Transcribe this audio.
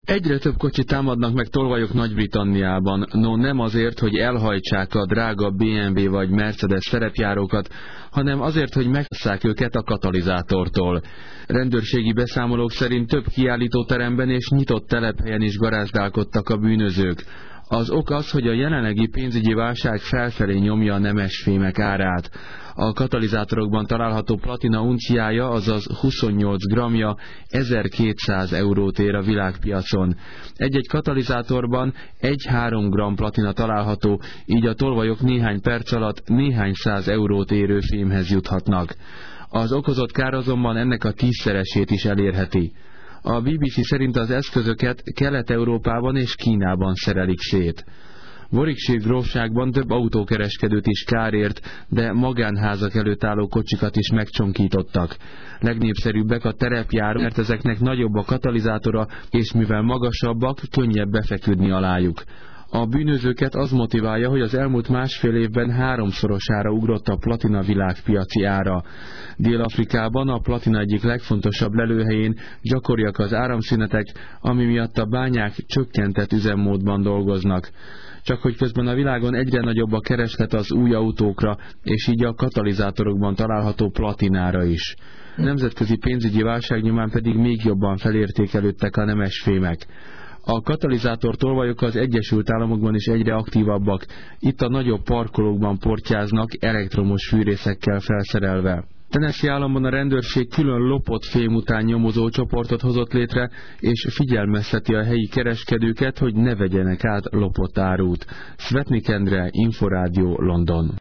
Egyre több kocsit támadnak meg tolvajok Nagy-Britanniában, no nem azért, hogy elhajtsák a drága BMW vagy Mercedes szerepjárókat, hanem azért, hogy megszák őket a katalizátortól. Rendőrségi beszámolók szerint több kiállítóteremben és nyitott telephelyen is garázdálkodtak a bűnözők. Az ok az, hogy a jelenlegi pénzügyi válság felfelé nyomja a nemesfémek árát. A katalizátorokban található platina unciája, azaz 28 gramja 1200 eurót ér a világpiacon. Egy-egy katalizátorban 1-3 gram platina található, így a tolvajok néhány perc alatt néhány száz eurót érő fémhez juthatnak. Az okozott kár azonban ennek a 10-szeresét is elérheti. A BBC szerint az eszközöket Kelet-Európában és Kínában szerelik szét. Warwickshire grófságban több autókereskedőt is kárért, de magánházak előtt álló kocsikat is megcsonkítottak. Legnépszerűbbek a terepjárók, mert ezeknek nagyobb a katalizátora, és mivel magasabbak, könnyebb befeküdni alájuk. A bűnözőket az motiválja, hogy az elmúlt másfél évben 3-szorosára ugrott a platina világpiaci ára. Dél-Afrikában, a platina egyik legfontosabb lelőhelyén gyakoriak az áramszünetek, ami miatt a bányák csökkentett üzemmódban dolgoznak. Csak hogy közben a világon egyre nagyobb a kereslet az új autókra, és így a katalizátorokban található platinára is. A nemzetközi pénzügyi válság nyomán pedig még jobban felértékelődtek a nemesfémek. A katalizátor tolvajok az Egyesült Államokban is egyre aktívabbak, itt a nagyobb parkolókban portyáznak elektromos fűrészekkel felszerelve. Tennessee államban a rendőrség külön lopott fém után nyomozó csoportot hozott létre, és figyelmezteti a helyi kereskedőket, hogy ne vegyenek át lopott árut. Svetnik Endre, Inforádió, London.